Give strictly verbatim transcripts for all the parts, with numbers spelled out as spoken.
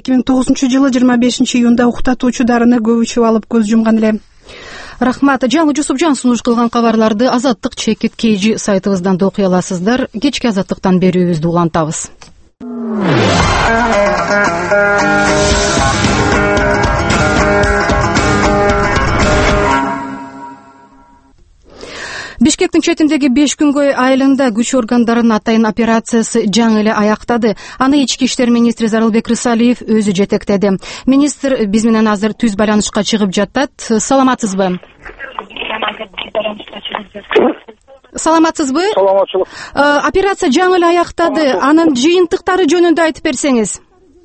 эки миң тогузунчу жылы жыйырма бешинчи июнда уктатуучу дарыны көп ичип алып көз жумган эле. Рахмат. Жаңы Жусупжан сунуш кылган кабарларды Азаттык чекит кейжи сайтыбыздан да окуй аласыздар. Кечки Азаттыктан берүүбүздү улантабыз. Бишкектин четиндеги беш күнгөй айылында күч органдарынын атайын операциясы жаңы эле аяктады. Аны ички иштер министри Зарылбек Рысалиев өзү жетектеди. Министр биз менен азыр түз байланышка чыгып жатат. Саламатсызбы? Саламатсызбы? Саламатчылык. Операция жаңы эле аяктады. Анын жыйынтыктары жөнүндө айтып берсеңиз.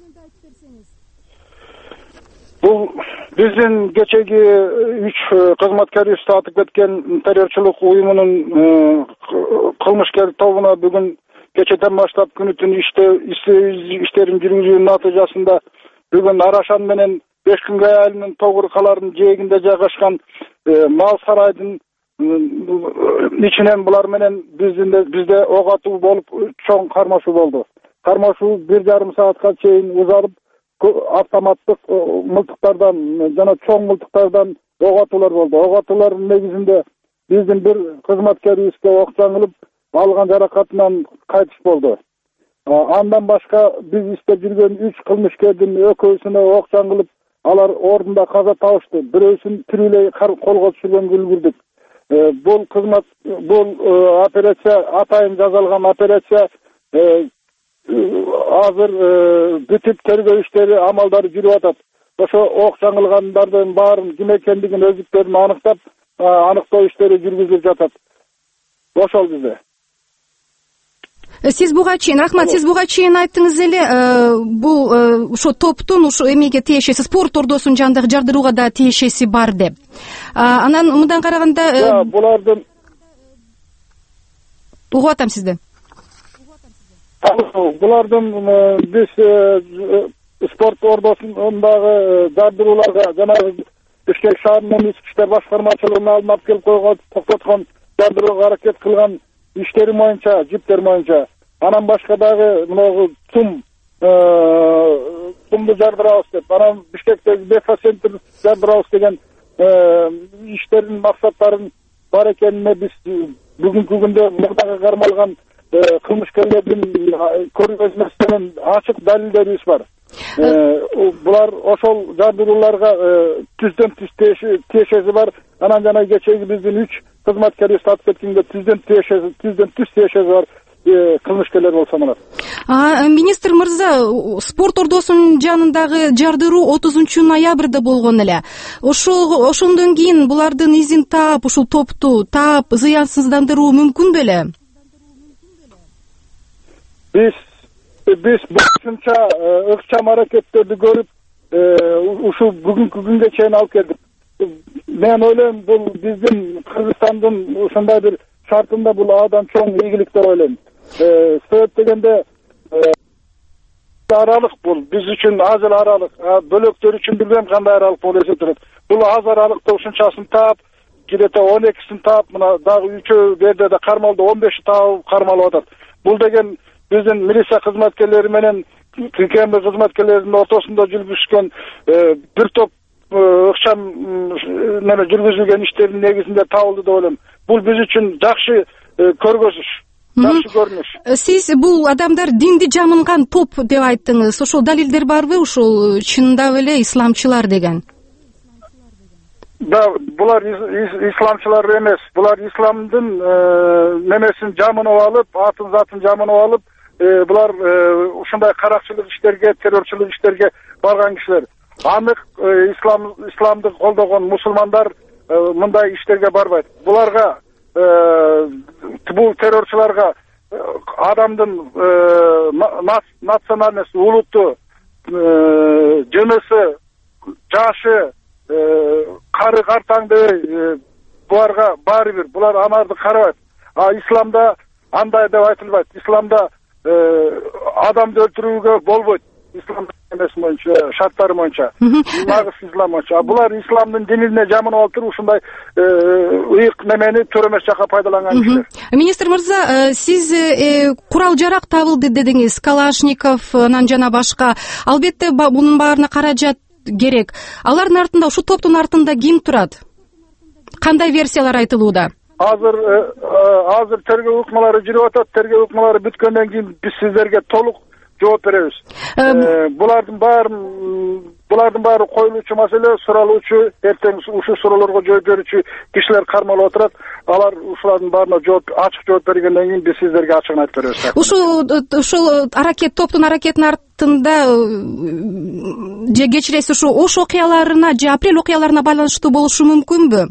Бул биздин кечеги үч кызматкерибизди атып кеткен террорчулук уюмунун кылмышкер тобуна бүгүн кечеден баштап күнү түн иштерин жүргүзүүнүн натыйжасында бүгүн Арашан менен беш күнгөй айылынын тогуркаларынын жээгинде жайгашкан мал сарайдын ичинен булар менен биздин бизде ок атуу болуп чоң кармашуу болду. Кармашуу бир жарым саатка чейин узарып, автоматтык мылтыктардан жана чоң мылтыктардан ок атуулар болду. Ок атуулардын негизинде биздин бир кызматкерибизге ок жаңылып, алган жаракатынан кайтыш болду. Андан башка биз иштеп жүргөн үч кылмышкердин экөөсүнө ок жаңылып, алар ордунда каза табышты. Бирөөсүн тирүүлей колго түшүргөнгө үлгүрдүк. Бул кызмат, бул операция атайын жасалган операция азыр бүтүп тергөө иштери амалдары жүрүп атат. Ошо ок жаңылгандардын баарын ким экендигин өздүктөрүн аныктап, аныктоо иштери жүргүзүлүп жатат. Ошол бизде. Сиз буга чейин, рахмат, сиз буга чейин айттыңыз эле, бул ошо топтун ошо эмеге тиешеси, спорт ордосунун жанындагы жардырууга да тиешеси бар деп. Анан мындан караганда булардын угуп атам сизди. Булардын биз спорт ордосундагы жардырууларга жана Бишкек шаарынын ички иштер башкармачылыгына алынып келип койгон, токтоткон, жардырууга аракет кылган иштери боюнча, жиптер боюнча, анан башка дагы мынагы тум тумду жардырабыз деп, анан Бишкектеги Бефа-центр жардырабыз деген иштердин максаттарын бар экенине биз бүгүнкү күндө мурдага кармалган кылмышкерлердин көргөзмөсү менен ачык далилдерибиз бар. Булар ошол жардырууларга түздөн түз тиешеси бар. Анан жана кечеги биздин үч кызматкерибиз атып кеткенге түздөн тиешеси, түздөн түз тиешеси бар кылмышкерлер болсо манат. Министр мырза, спорт ордосунун жанындагы жардыруу отузунчу ноябрда болгон эле. Ошол ошондон кийин булардын изин таап, ушул топту таап, зыянсыздандыруу мүмкүн беле? Биз биз башынча ыкчам аракеттерди көрүп, ушул бүгүнкү күнгө чейин алып келдик. Мен ойлойм, бул биздин Кыргызстандын ушундай бир шартында бул абдан чоң ийгилик деп ойлойм. Себеп дегенде аралык бул биз үчүн аз эле аралык, бөлөктөр үчүн билбейм кандай аралык болуп эсептелет. Бул аз аралыкта ушунчасын таап, кирете он экисин таап, мына дагы үчөө берде да кармалды, он беши таап кармалып атат. Бул деген биздин милиция кызматкерлери менен КМБ кызматкерлеринин ортосунда жүргүзүшкөн бир топ ыкчам неме жүргүзүлгөн иштердин негизинде табылды деп ойлойм. Бул биз үчүн жакшы көргөзүш, жакшы көрүнүш. Сиз бул адамдар динди жамынган топ деп айттыңыз. Ошол далилдер барбы? Ушул чындап эле исламчылар деген? Да, булар исламчылар эмес. Булар исламдын немесин жамынып алып, атын затын жамынып алып, булар ушундай каракчылык иштерге, террорчулук иштерге барган кишилер. Анык ислам исламды колдогон мусулмандар мындай иштерге барбайт. Буларга бул террорчуларга адамдын национальности, улутту, жынысы, жашы, кары картаң дебей буларга баары бир. Булар анарды карабайт. А исламда андай деп айтылбайт. Исламда адамды өлтүрүүгө болбойт. Исламда эмеси боюнча, шарттары боюнча, нагыз ислам боюнча. Булар исламдын динине жаманап отуруп ушундай ыйык немени туура эмес жакка пайдаланган кишилер. Министр мырза, сиз курал жарак табылды дедиңиз, Калашников, анан жана башка. Албетте бунун баарына каражат керек. Алардын артында, ушу топтун артында ким турат? Кандай версиялар айтылууда? Азыр азыр тергөө укмалары жүрүп атат. Тергөө укмалары бүткөндөн кийин биз сиздерге толук жооп беребиз. Булардын баарын булардын баары коюлуучу маселе, суралуучу, эртең ушул суроолорго жооп берүүчү кишилер кармалып отурат. Алар ушулардын баарына жооп, ачык жооп бергенден кийин биз сиздерге ачыгын айтып беребиз. Ушул ушул аракет, топтун аракетинин артында же кечиресиз ушу Ош окуяларына же апрель окуяларына байланыштуу болушу мүмкүнбү?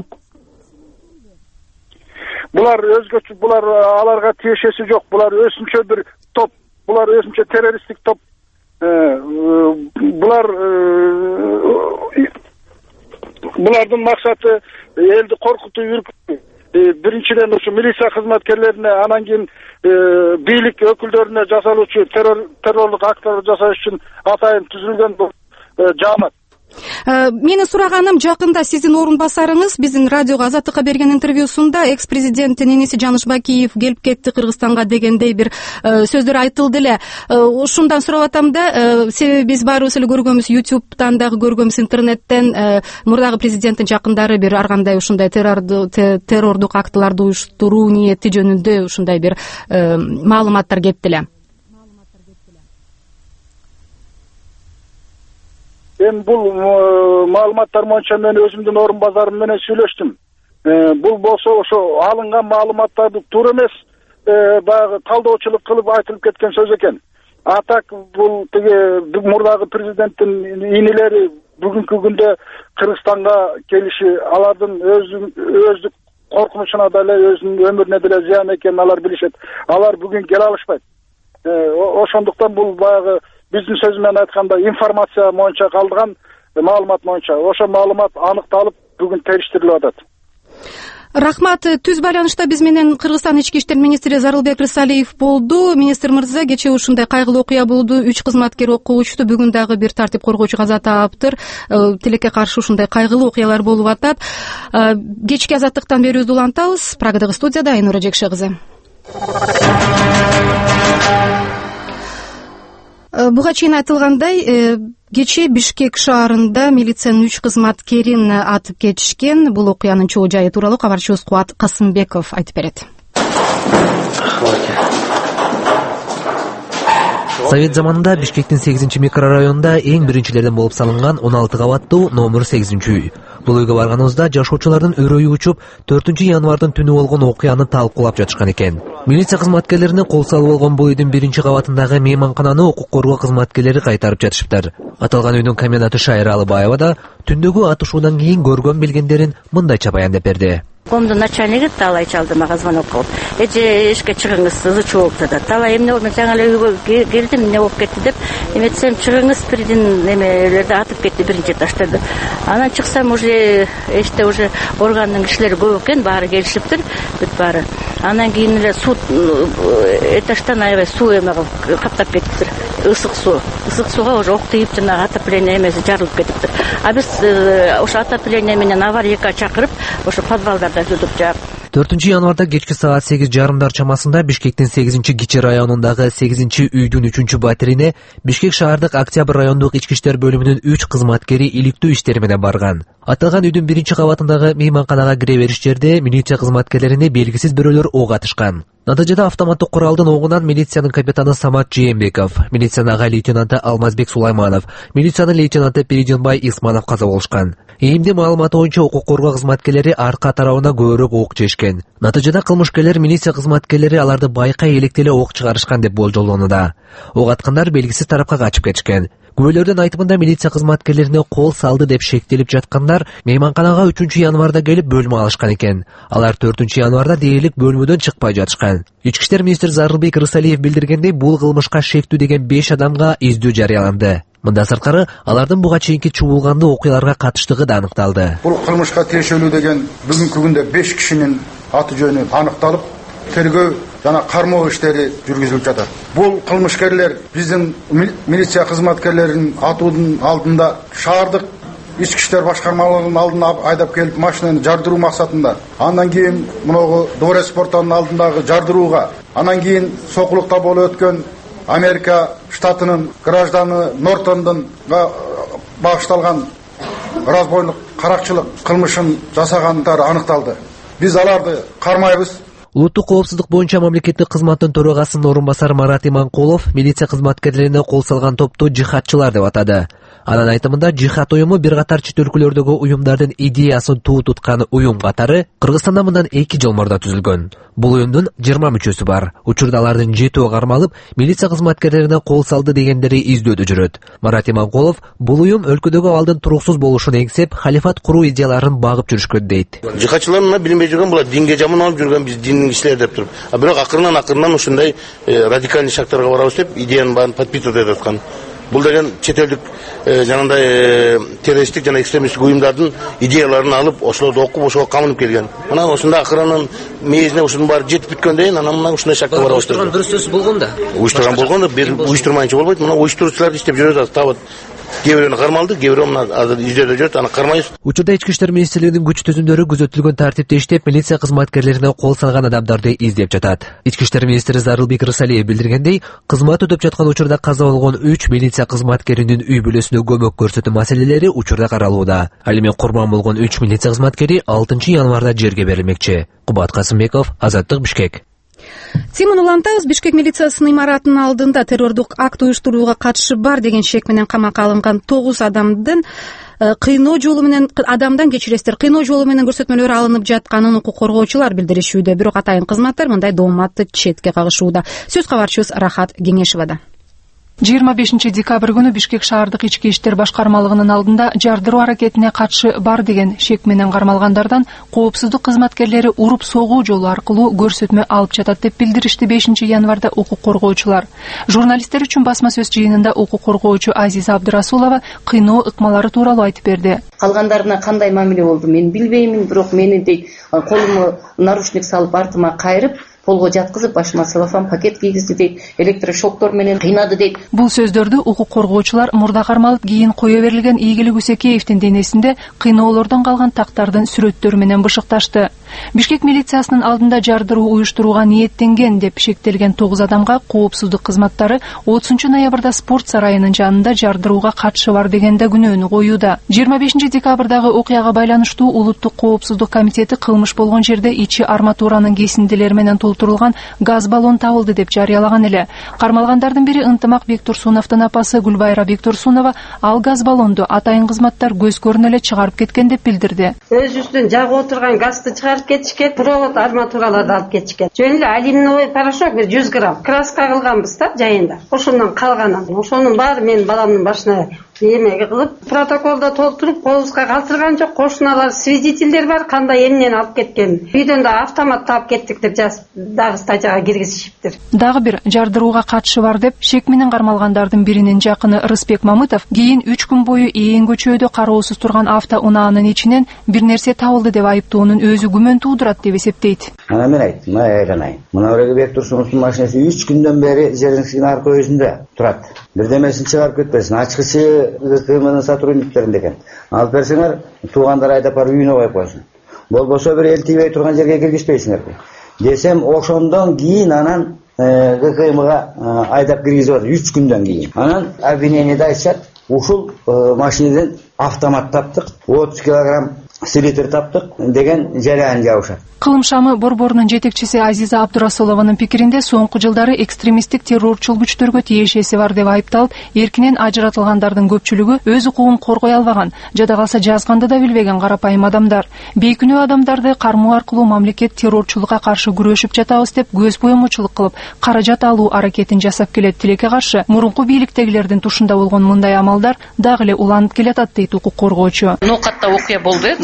Булар өзгөчө, булар аларга тиешеси жок. Булар өзүнчө бир топ. Булар өзүнчө террористтик топ. Булар булардын максаты элди коркутуу, үркүтүү. Биринчиден ушу милиция кызматкерлерине, анан кийин бийлик өкүлдөрүнө жасалуучу террор террорлук акттарды жасаш үчүн атайын түзүлгөн бул жамаат. Менин сураганым, жакында сиздин орун басарыңыз биздин радиого Азаттыкка берген интервьюсунда экс-президенттин иниси Жаныш Бакиев келип кетти Кыргызстанга дегендей бир сөздөр айтылды эле. Ушундан сурап атам да, себеби биз баарыбыз эле көргөнбүз, YouTube'дан дагы көргөнбүз, интернеттен мурдагы президенттин жакындары бир ар кандай ушундай террордук актыларды уюштуруу ниети жөнүндө ушундай бир маалыматтар кетти эле. Мен бул маалыматтар боюнча мен өзүмдүн орун базарым менен сүйлөштүм. Бул болсо ошо алынган маалыматтарды туура эмес, баягы талдоочулук кылып айтылып кеткен сөз экен. Атак бул тиги мурдагы президенттин инилери бүгүнкү күндө Кыргызстанга келиши алардын өздүк коркунучуна деле, өзүнүн өмүрүнө деле зыян экенин алар билишет. Алар бүгүн келе алышпайт. Ошондуктан бул баягы биздин сөз менен айтканда информация боюнча калдырган маалымат боюнча ошо маалымат аныкталып бүгүн териштирилип атат. Рахмат. Түз байланышта биз менен Кыргызстан ички иштер министри Зарылбек Рысалиев болду. Министр мырза, кечээ ушундай кайгылуу окуя болду. Үч кызматкер окко учту. Бүгүн дагы бир тартип коргоочу каза таптыр. Тилекке каршы ушундай кайгылуу окуялар болуп атат. Кечки Азаттыктан берүүбүздү улантабыз. Прагадагы студияда Айнура Жекше кызы. Буга чейин айтылгандай, кечээ Бишкек шаарында милициянын үч кызматкерин атып кетишкен. Бул окуянын чоо жайы тууралуу кабарчыбыз Кубат Касымбеков айтып берет. Совет заманында Бишкектин сегизинчи микрорайонунда эң биринчилерден болуп салынган он алты кабаттуу номер сегизинчи үй. Бул үйгө барганыбызда жашоочулардын өрөйү учуп, төртүнчү январдын түнү болгон окуяны талкуулап жатышкан экен. Милиция кызматкерлерине кол салып болгон бул үйдүн биринчи кабатындагы мейманкананы укук коргоо кызматкерлери кайтарып жатышыптыр. Аталган үйдүн коменданты Шайра Алыбаева да түндөгү атышуудан кийин көргөн билгендерин мындайча баяндап берди. Комдун начальниги Талай чалды мага звонок кылып. Эже эшикке чыгыңыз, ызы чуу болуп жатат. Талай эмне болду, мен жаңы эле үйгө келдим, эмне болуп кетти деп, эметсем чыгыңыз, бирдин немелерди атып кетти, биринчи таштады. Анан чыксам уже эшикте уже органдын кишилери көп экен, баары келишиптир, бүт баары. Анан кийин эле суу этаждан аябай суу эме каптап кетиптир. Ысык суу. Ысык сууга уже ок тийип жана отопление эмеси жарылып кетиптир. А биз ошо отопление менен аварийка чакырып, ошо подвалдарда жүрүп жаап. төртүнчү январда кечки саат сегиз жарымдар чамасында Бишкектин сегизинчи Кичи районундагы сегизинчи үйдүн үчүнчү батирине Бишкек шаардык Октябрь райондук ички иштер бөлүмүнүн үч кызматкери иликтүү иштери менен барган. Аталган үйдүн биринчи кабатындагы мейманканага кире бериш жерде милиция кызматкерлерине белгисиз бирөөлөр ок атышкан. Натыйжада автоматтык куралдын огунан милициянын капитаны Самат Жээнбеков, милициянын ага лейтенанты Алмазбек Сулайманов, милициянын лейтенанты Периденбай Исманов каза болушкан. Эми маалыматы боюнча укук коргоо кызматкерлери арка тарабына көбүрөөк ок чечкен. Натыйжада кылмышкерлер милиция кызматкерлери аларды байкай электеле ок чыгарышкан деп болжолдонууда. Ок аткандар белгисиз тарапка качып кетишкен. Күбөлөрдүн айтымында милиция кызматкерлерине кол салды деп шектелип жаткандар мейманканага үчүнчү январда келип бөлмө алышкан экен. Алар төртүнчү январда дээрлик бөлмөдөн чыкпай жатышкан. Ички иштер министри Зарылбек Рысалиев билдиргендей, бул кылмышка шектүү деген беш адамга издөө жарыяланды. Мындан сырткары алардын буга чейинки чуулгандуу окуяларга катыштыгы да аныкталды. Бул кылмышка тиешелүү деген бүгүнкү күндө беш кишинин аты жөнү аныкталып, тергөө жана кармоо иштери жүргүзүлүп жатат. Бул кылмышкерлер биздин милиция кызматкерлеринин атуунун алдында шаардык ички иштер башкармалыгынын алдына айдап келип машинаны жардыруу максатында, андан кийин мыногу Дворец портунун алдындагы жардырууга, андан кийин Сокулукта болуп өткөн Америка штатынын гражданы Нортондон багышталган разбойдук каракчылык кылмышын жасагандары аныкталды. Биз аларды кармайбыз. Улуттук коопсуздук боюнча мамлекеттик кызматтын төрагасынын орун басары Марат Иманкулов милиция кызматкерлерине кол салган топту жихадчылар деп атады. Анын айтымында жихад уюму бир катар чет өлкөлөрдөгү уюмдардын идеясын туу туткан уюм катары Кыргызстанда мындан эки жыл мурда түзүлгөн. Бул уюмдун жыйырма мүчөсү бар. Учурда алардын жетөө кармалып, милиция кызматкерлерине кол салды дегендери издөөдө жүрөт. Марат Иманкулов бул уюм өлкөдөгү абалдын туруксуз болушун эңсеп, халифат куруу идеяларын багып жүрүшкөн дейт. Жихадчылар мына билинбей жүргөн, булар динге жаман алып жүргөн, биз диндин кишилери деп туруп. А бирок акырынан акырынан ушундай радикалдуу шактарга барабыз деп идеяны баарын подписывать этип аткан. Бул деген чет элдик жанагындай террористтик жана экстремисттик уюмдардын идеяларын алып, ошолорду окуп, ошого камынып келген. Мына ошондо акырынан мээзине ушунун баары жетип бүткөндөн анан мына ушундай шакка барабыз. Уюштурган дурус болгон да. Уюштурган болгон да, бир уюштурмайынча болбойт. Мына уюштуруучулар иштеп жүрөт, табыт. Кээ бирөөнү кармалды, кээ бирөө мына азыр издөөдө жүрөт, аны кармайбыз. Учурда ички иштер министрлигинин күч түзүмдөрү күзөтүлгөн тартипте иштеп, милиция кызматкерлерине кол салган адамдарды издеп жатат. Ички иштер министри Зарылбек Рысалиев билдиргендей, кызмат өтөп жаткан учурда каза болгон үч милиция кызматкеринин үй бүлөсүнө көмөк көрсөтүү маселелери учурда каралууда. Ал эми курман болгон үч милиция кызматкери алтынчы январда жерге берилмекчи. Кубат Касымбеков, Азаттык, Бишкек. Тимон улантабыз. Бишкек милициясынын имаратынын алдында террордук акт уюштурууга катышы бар деген шек менен камакка алынган тогуз адамдын кыйноо жолу менен адамдан кечиресиздер кыйноо жолу менен көрсөтмөлөр алынып жатканын укук коргоочулар билдиришүүдө. Бирок атайын кызматтар мындай дооматты четке кагышууда. Сөз кабарчыбыз Рахат Кеңешевада. жыйырма бешинчи декабрь күнү Бишкек шаардык ички иштер башкармалыгынын алдында жардыруу аракетине катышы бар деген шек менен кармалгандардан коопсуздук кызматкерлери уруп согуу жолу аркылуу көрсөтмө алып жатат деп билдиришти бешинчи январда укук коргоочулар. Журналисттер үчүн басма сөз жыйынында укук коргоочу Азиза Абдырасулова кыйноо ыкмалары тууралуу айтып берди. Калгандарына кандай мамиле болду мен билбеймин, бирок мени дейт колуму наручник салып артыма кайрып, полго жаткызып, башыма целлофан пакет кийгизди дейт, электрошоктор менен кыйнады дейт. Бул сөздөрдү укук коргоочулар мурда кармалып, кийин кое берилген Ийгилик Үсекеевдин денесинде кыйноолордон калган тактардын сүрөттөрү менен бышыкташты. Бишкек милициясынын алдында жардыруу уюштурууга ниеттенген деп шектелген тогуз адамга коопсуздук кызматтары отузунчу ноябрда спорт сарайынын жанында жардырууга катышы бар дегенде күнөөнү коюуда. жыйырма бешинчи декабрдагы окуяга байланыштуу Улуттук коопсуздук комитети кылмыш болгон жерде ичи арматуранын кесиндилери менен толтурулган газ баллон табылды деп жарыялаган эле. Кармалгандардын бири Ынтымак Бектурсуновдун апасы Гүлбайра Бектурсунова ал газ баллонду атайын кызматтар көз көрүнө эле чыгарып кеткен деп билдирди. Өзүбүздүн жагып отурган газды чыгарып кетишкен, провод арматураларды алып кетишкен. Жөн эле алюминовый порошок бир жүз грамм краска кылганбыз да жайында. Ошондон калганын. Ошонун баары менин баламдын башына эмеге кылып, протоколдо толтуруп, кобузга калтырган жок. Кошуналар, свидетелдер бар, кандай эмнени алып кеткен. Үйдөн да автомат таап кеттик деп жазып, дагы статьяга киргизишиптир. Дагы бир жардырууга катышы бар деп шек менен кармалгандардын биринин жакыны Рыспек Мамытов кийин үч күн бою ээн көчөдө кароосуз турган автоунаанын ичинен бир нерсе табылды деп айыптоонун өзү күмөн туудурат деп эсептейт. Ана мен айттым, айланайын. Мына Бирге Бектурсуновдун машинасы үч күндөн бери жериңиздин арка өзүндө турат. Бирдемесин чыгарып кетпесин. Ачкычы ГКМнын сотрудниктеринде экен. Алып берсеңер, туугандар айдап барып үйүнө коюп койсун. Болбосо бир эл тийбей турган жерге киргизбейсиңер десем, ошондон кийин анан ГКМга айдап киргизип үч күндөн кийин. Анан обвинениеде айтышат, ушул машинеден автомат таптык, отуз килограмм силитр таптык деген жарыян жабышат. Кылым шамы борборунун жетекчиси Азиза Абдырасулованын пикиринде соңку жылдары экстремисттик террорчул күчтөргө тиешеси бар деп айыпталып, эркинен ажыратылгандардын көпчүлүгү өз укугун коргой албаган, жада калса жазганды да билбеген карапайым адамдар. Бейкүнөө адамдарды кармоо аркылуу мамлекет террорчулукка каршы күрөшүп жатабыз деп көз боемочулук кылып, каражат алуу аракетин жасап келет. Тилекке каршы мурунку бийликтегилердин тушунда болгон мындай амалдар дагы эле уланып келатат дейт укук коргоочу. Нокатта окуя болду,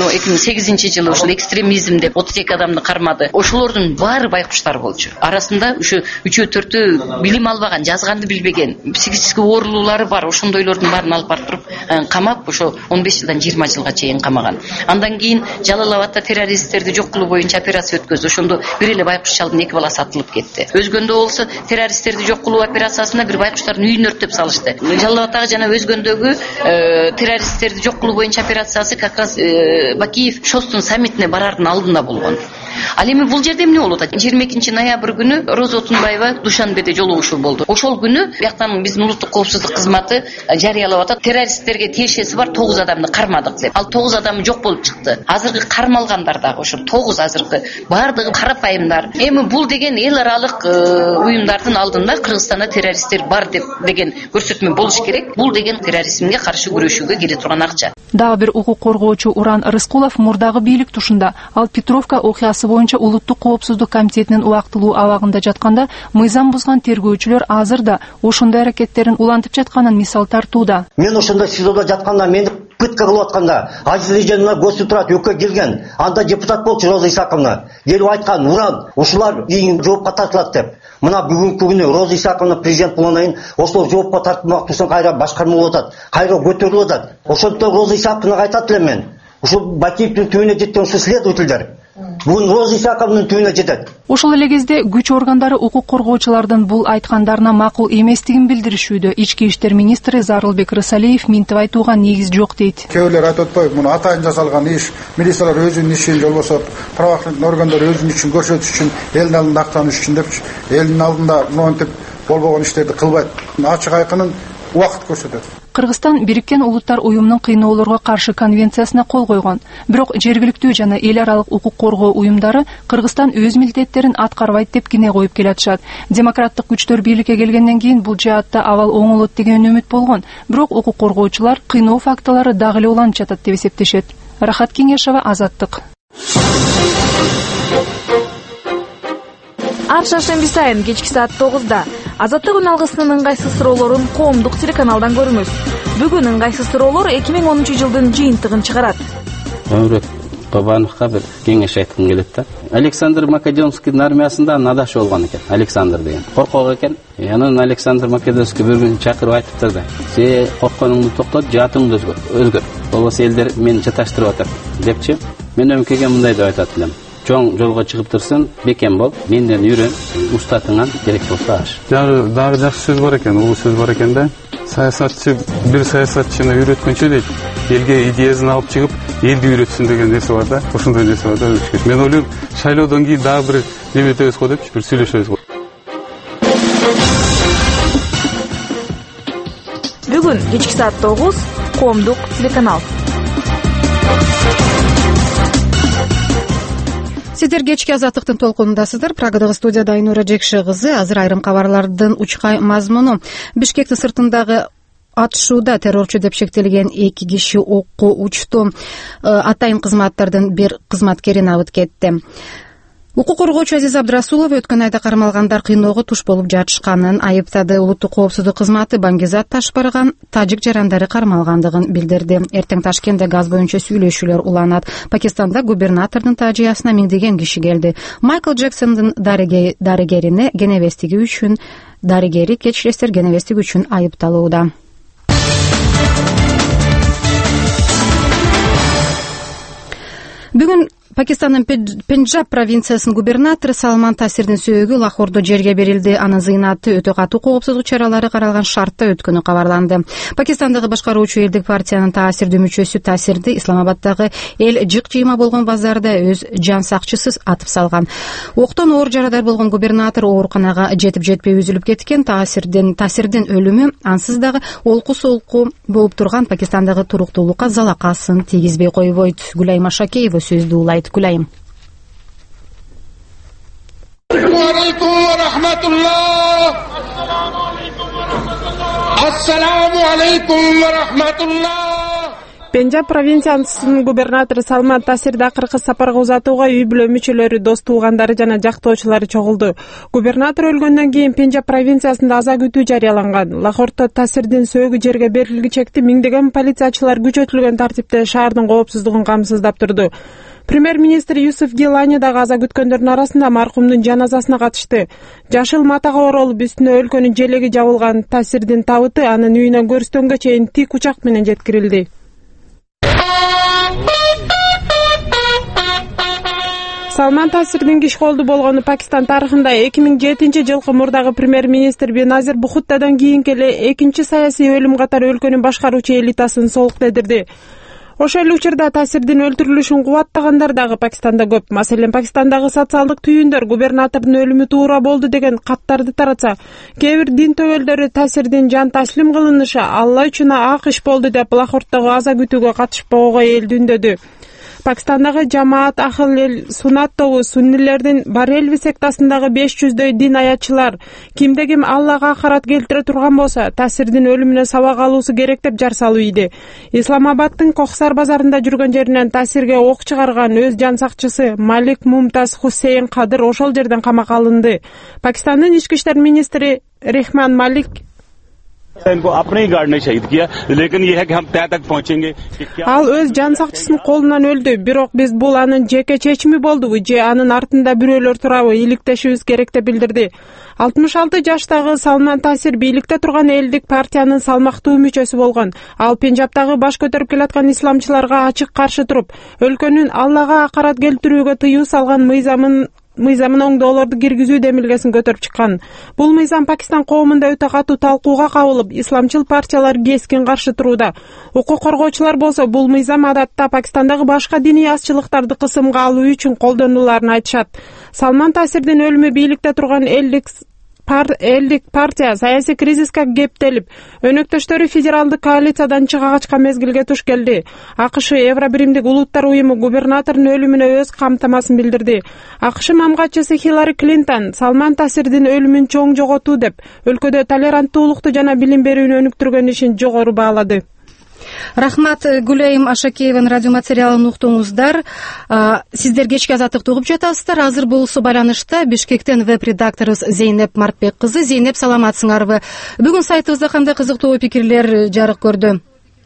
эки миң сегизинчи жылы ушул экстремизм деп отуз эки адамды кармады. Ошолордун баары байкуштар болчу. Арасында ушу үчөө төртөө билим албаган, жазганды билбеген, психический оорулуулары бар, ошондойлордун баарын алып барып туруп камап, ошо он беш жылдан жыйырма жылга чейин камаган. Андан кийин Жалал Абадта террористтерди жок кылуу боюнча операция өткөздү. Ошондо бир эле байкуш чалдын эки баласы атылып кетти. Өзгөндө болсо террористтерди жок кылуу операциясына бир байкуштардын үйүн өрттөп салышты. Жалал Абадтагы жана өзгөндөгү террористтерди жок кылуу боюнча операциясы как раз Бакиев Шостун саммитине барардын алдында болгон. Ал эми бул жерде эмне болуп атат? жыйырма экинчи ноябрь күнү Роза Отунбаева Душанбеде жолугушуу болду. Ошол күнү бияктан биздин улуттук коопсуздук кызматы жарыялап атат. Террористтерге тиешеси бар тогуз адамды кармадык деп. Ал тогуз адам жок болуп чыкты. Азыркы кармалгандар дагы ошо тогуз азыркы бардыгы карапайымдар. Эми бул деген эл аралык уюмдардын алдында Кыргызстанда террористтер бар деп деген көрсөтмө болуш керек. Бул деген терроризмге каршы күрөшүүгө кире турган акча. Дагы бир укук коргоочу Уран Рыскулов мурдагы бийлик тушунда, ал Петровка окуясы боюнча улуттук коопсуздук комитетинин убактылуу абагында жатканда мыйзам бузган тергөөчүлөр азыр да ошондой аракеттерин улантып жатканын мисал тартууда. Мен ошондой СИЗОдо жатканда мени пытка кылып атканда Азиз Режановна гости турат өккө келген. Анда депутат болчу Роза Исаковна. Келип айткан, "Уран, ушулар кийин жоопко тартылат" деп. Мына бүгүнкү күнү Роза Исаковна президент болгондон кийин ошол жоопко тартылмак турсаң кайра башкарма болуп атат. Кайра көтөрүлүп атат. Ошондо Роза Исаковнага айтат элем мен. Ушул Бакиевдин түбүнө жеткен ушул следовательдер. Бул Роза Исаковнун түбүнө жетет. Ошол эле кезде күч органдары укук коргоочулардын бул айткандарына макул эместигин билдиришүүдө. Ички иштер министри Зарылбек Рысалиев минтип айтууга негиз жок дейт. Кээбирлер айтып атпайбы, муну атайын жасалган иш, милициялар өзүнүн ишин болбосо правоохранительный органдар өзүнүн ишин көрсөтүш үчүн, элдин алдында актаныш үчүн депчи, элдин алдында монтип болбогон иштерди кылбайт. Ачык айкынын убакыт көрсөтөт. Кыргызстан Бириккен Улуттар уюмунун кыйноолорго каршы конвенциясына кол койгон. Бирок жергиликтүү жана эл аралык укук коргоо уюмдары Кыргызстан өз милдеттерин аткарбайт деп кине коюп келатышат. Демократтык күчтөр бийликке келгенден кийин бул жаатта абал оңолот деген үмүт болгон. Бирок укук коргоочулар кыйноо фактылары дагы эле уланып жатат деп эсептешет. Рахат Кеңешова, Азаттык. Ар шаршемби сайын кечки саат тогузда Азаттык үн алгысынын ыңгайсыз суроолорун коомдук телеканалдан көрүңүз. Бүгүн ыңгайсыз суроолор эки миң онунчу жылдын жыйынтыгын чыгарат. Өмүрөт Кобановго бир кеңеш айткым келет да. Александр Македонскийдин армиясында надаш болгон экен. Александр деген коркок экен. Анан Александр Македонский бир күн чакырып айтыптыр да. "Се коркконуңду токтот, жаатыңды өзгөр. Болбосо элдер мени чаташтырып атат" депчи. Мен өмкеге мындай деп айтат элем. Чоң жолго чыгып турсун, бекем бол, менден үйрөн, устатыңан керек болсо аш. Дагы дагы жакшы сөз бар экен, улуу сөз бар экен да. Саясатчы бир саясатчыны үйрөткөнчө дейт, элге идеясын алып чыгып, элди үйрөтсүн деген нерсе бар да. Ошондой нерсе бар да. Мен ойлойм, шайлоодон кийин дагы бир неметебиз го депчи, бир сүйлөшөбүз го. Бүгүн кечки саат тогуз, коомдук телеканал. Сиздер кечки Азаттыктын толкунундасыздар. Прагадагы студияда Айнура Жекши кызы. Азыр айрым кабарлардын учкай мазмуну. Бишкектин сыртындагы атышууда террорчу деп шектелген эки киши окко учту. Атайын кызматтардын бир кызматкерин абыт кетти. Укук коргоочу Азиз Абдрасулов өткөн айда кармалгандар кыйноого туш болуп жатышканын айыптады. Улуттук коопсуздук кызматы Баңгизат Ташбарган тажик жарандары кармалгандыгын билдирди. Эртең Ташкентте газ боюнча сүйлөшүүлөр уланат. Пакистанда губернатордун тажыясына миңдеген киши келди. Майкл Джексондун дарыгерине кенебестиги үчүн дарыгери кечиристер кенебестиги үчүн айыпталууда. Бүгүн Пакистандын Пенджаб провинциясынын губернатору Салман Тасирдин сөөгү Лахордо жерге берилди. Анын зыйнаты өтө катуу коопсуздук чаралары каралган шартта өткөнү кабарланды. Пакистандагы башкаруучу элдик партиянын Таасирдүү мүчөсү Тасирди Исламабаддагы эл жык жыйма болгон базарда өз жан сакчысыз атып салган. Октон оор жарадар болгон губернатор ооруканага жетип жетпей үзүлүп кеткен. Таасирдин Тасирдин өлүмү ансыз дагы олку солку болуп турган Пакистандагы туруктуулукка залакасын тийгизбей койбойт. Гүлайым Ашакеева сөздү улайт. Гүлайым. Пенджаб провинциясынын губернатору Салман Тасирди акыркы сапарга узатууга үй бүлө мүчөлөрү, дос туугандары жана жактоочулары чогулду. Губернатор өлгөндөн кийин Пенджаб провинциясында аза күтүү жарыяланган. Лахорто Тасирдин сөөгү жерге берилгичекти миңдеген полициячылар күчөтүлгөн тартипте шаардын коопсуздугун камсыздап турду. Премьер-министр Юсуф Гилани дагы аза күткөндөрдүн арасында маркумдун жаназасына катышты. Жашыл матага оролуп үстүнө өлкөнүн желеги жабылган Тасирдин табыты анын үйүнө көрстөнгө чейин тик учак менен жеткирилди. Салман Тасирдин киш колду болгону Пакистан тарыхында эки миң жетинчи жылкы мурдагы премьер-министр Беназир Бхуттадан кийинки эле экинчи саясий өлүм катары өлкөнүн башкаруучу элитасын солуктедирди. Ошол эле учурда Тасирдин өлтүрүлүшүн кубаттагандар дагы Пакистанда көп. Маселен, Пакистандагы социалдык түйүндөр губернатордун өлүмү туура болду деген каттарды таратса, кээ бир дин төбөлдөрү Тасирдин жан таслим кылынышы Алла үчүн ак иш болду деп Лахорттогу аза күтүүгө катышпоого элди үндөдү. Пакистандагы жамаат Ахыл эл Сунат тобу суннилердин Барелви сектасындагы беш жүздөй дин аятчылар кимде ким Аллага акарат келтире турган болсо Тасирдин өлүмүнө сабак алуусу керек деп жар салуу ийди. Исламабаддын Коксар базарында жүргөн жеринен Тасирге ок чыгарган өз жан сакчысы Малик Мумтаз Хусейн Кадыр ошол жерден камакка алынды. Пакистандын ички иштер министри Рехман Малик Ал өз жан сакчысын колунан өлдү, бирок биз бул анын жеке чечими болдубу же анын артында бирөөлөр турабы иликтешибиз керек деп билдирди. алтымыш алты жаштагы Салман Тасир бийликте турган элдик партиянын салмактуу мүчөсү болгон. Ал Пенджабтагы баш көтөрүп келаткан исламчыларга ачык каршы туруп, өлкөнүн Аллага акарат келтирүүгө тыюу салган мыйзамын мыйзамын оңдоолорду киргизүү демилгесин көтөрүп чыккан. Бул мыйзам Пакистан коомунда өтө катуу талкууга кабылып, исламчыл партиялар кескин каршы турууда. Укук коргоочулар болсо бул мыйзам адатта Пакистандагы башка диний азчылыктарды кысымга алуу үчүн колдонуларын айтышат. Салман Тасирдин өлүмү бийликте турган элдик Пар, элдик партия саясий кризиске кептелип, өнөктөштөрү федералдык коалициядан чыга качкан мезгилге туш келди. АКШ Евробиримдик улуттар уюму губернатордун өлүмүнө өз камтамасын билдирди. АКШ мамгатчысы Хиллари Клинтон Салман Тасирдин өлүмүн чоң жоготуу деп, өлкөдө толеранттуулукту жана билим берүүнү өнүктүргөн ишин жогору баалады. Рахмат, Гүлайым Ашакееванын радио материалын уктуңуздар. Сиздер кечки азаттыкты угуп жатасыздар. Азыр болсо байланышта Бишкектен веб-редакторубуз Зейнеп Мартбек кызы. Зейнеп, саламатсыңарбы? Бүгүн сайтыбызда кандай кызыктуу пикирлер жарык көрдү?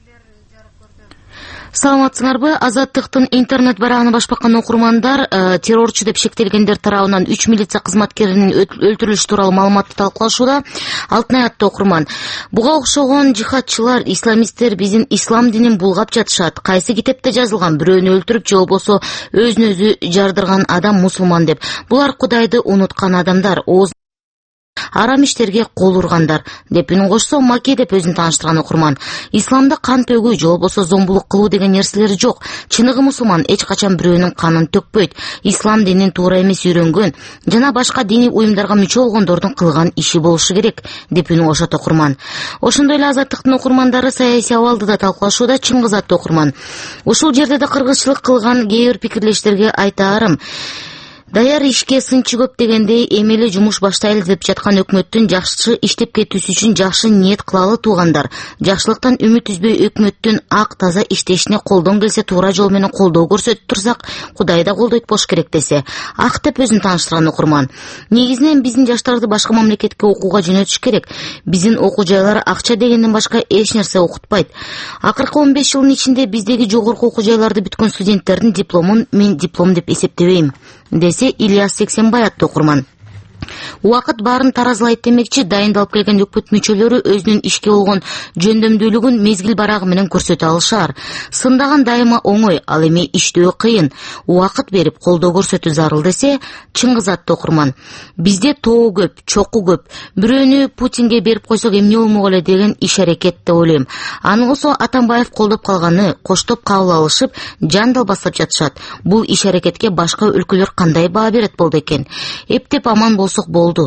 Саламатсыңарбы? Азаттыктын интернет барагына баш баккан окурмандар террорчу деп шектелгендер тарабынан үч милиция кызматкеринин өлтүрүлүшү тууралуу маалыматты талкуулашууда. Алтын аятты окурман: буга окшогон жихадчылар, исламисттер биздин ислам динин булгап жатышат. Кайсы китепте жазылган? Бирөөнү өлтүрүп же болбосо өзүн өзү жардырган адам мусулман деп. Булар Кудайды унуткан адамдар, ооз арам иштерге кол ургандар деп үн кошсо, Маки деп өзүн тааныштырган окурман. Исламда кан төгүү же болбосо зомбулук кылуу деген нерселер жок. Чыныгы мусулман эч качан бирөөнүн канын төкпөйт. Ислам динин туура эмес үйрөнгөн жана башка диний уюмдарга мүчө болгондордун кылган иши болушу керек деп үн кошот окурман. Ошондой эле Азаттыктын окурмандары саясий абалды да талкуулашууда. Чыңгыз атты окурман: ушул жерде да кыргызчылык кылган кээ бир пикирлештерге айтаарым. Даяр ишке сынчы көп дегендей, эми эле жумуш баштайлы деп жаткан өкмөттүн жакшы иштеп кетүүсү үчүн жакшы ниет кылалы туугандар. Жакшылыктан үмүт үзбөй өкмөттүн ак таза иштешине колдон келсе туура жол менен колдоо көрсөтүп турсак, Кудай да колдойт болуш керек десе. Ак деп өзүн тааныштырган окурман: негизинен биздин жаштарды башка мамлекетке окууга жөнөтүш керек. Биздин окуу жайлар акча дегенден башка эч нерсе окутпайт. Акыркы он беш жылдын ичинде биздеги жогорку окуу жайларды бүткөн студенттердин дипломун мен диплом деп эсептебейм десе Ильяс Сексенбай атты окурман. Убакыт баарын таразылайт демекчи, дайындалып келген өкмөт мүчөлөрү өзүнүн ишке болгон жөндөмдүүлүгүн мезгил барагы менен көрсөтө алышар. Сындаган дайыма оңой, ал эми иштөө кыйын. Убакыт берип колдоо көрсөтүү зарыл десе Чыңгыз атты окурман. Бизде тоо көп, чоку көп. Бирөөнү Путинге берип койсок эмне болмок эле деген иш аракет деп ойлойм. Аны болсо Атамбаев колдоп калганы, коштоп кабыл алышып, жандал басып жатышат. Бул иш аракетке башка өлкөлөр кандай баа берет болду экен? Эптеп аман болсок болду.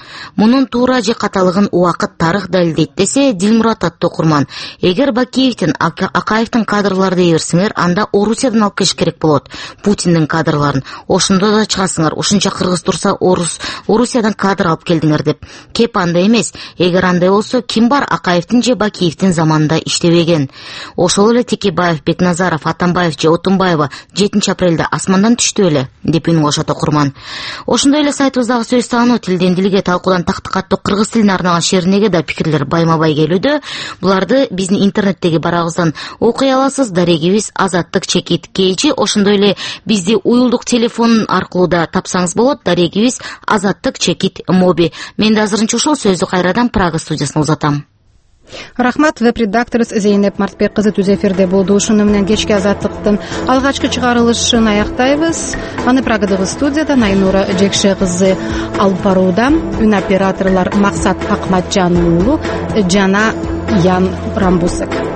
Мунун туура же каталыгын убакыт тарых далилдейт десе Дилмурат аттуу окурман. Эгер Бакиевдин Акаевдин кадрлары дей берсеңер, анда Орусиядан алып келиш керек болот. Путиндин кадрларын. Ошондо да чыгасыңар. Ушунча кыргыз турса Орус Орусиядан кадр алып келдиңер деп. Кеп андай эмес. Эгер андай болсо, ким бар Акаевдин же Бакиевдин заманында иштебеген? Ошол эле Текебаев, Бекназаров, Атамбаев же Отунбаева жетинчи апрелде асмандан түштү эле деп үн кошот окурман. Ошондой эле сайтыбыздагы сөз таануу тилден дилге талкуудан тактык аттуу кыргыз тилине арналган шеринеге да пикирлер байма-бай келүүдө. Буларды биздин интернеттеги барагыбыздан окуй аласыз. Дарегибиз Азаттык чекит kg. Ошондой эле бизди уюлдук телефон аркылуу да тапсаңыз болот. Дарегибиз Азаттык чекит моби. Мен да азырынча ушул сөздү кайрадан Прага студиясына узатам. Рахмат, веб-редакторубуз Зейнеп Мартбек кызы түз эфирде болду. Ушуну менен кечки Азаттыктын алгачкы чыгарылышын аяктайбыз. Аны Прагадагы студиядан Айнура Жекше кызы алып барууда. Үн операторлор Максат Акматжан уулу жана Ян Рамбусек.